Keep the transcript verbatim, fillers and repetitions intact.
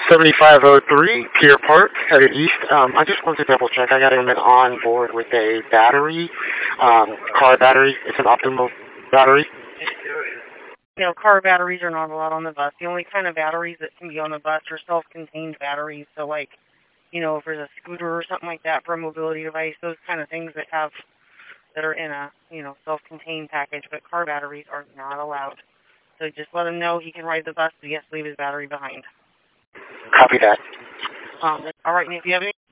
seventy-five oh three, Pier Park, headed east. Um, I just wanted to double check. I got him on board with a battery, um, car battery. It's an optimal battery. You know, car batteries are not allowed on the bus. The only kind of batteries that can be on the bus are self-contained batteries. So, like, you know, if there's a scooter or something like that for a mobility device, those kind of things that have that are in a, you know, self-contained package. But car batteries are not allowed. So just let him know he can ride the bus, but he has to leave his battery behind. Copy that. Um, all right, and if you have any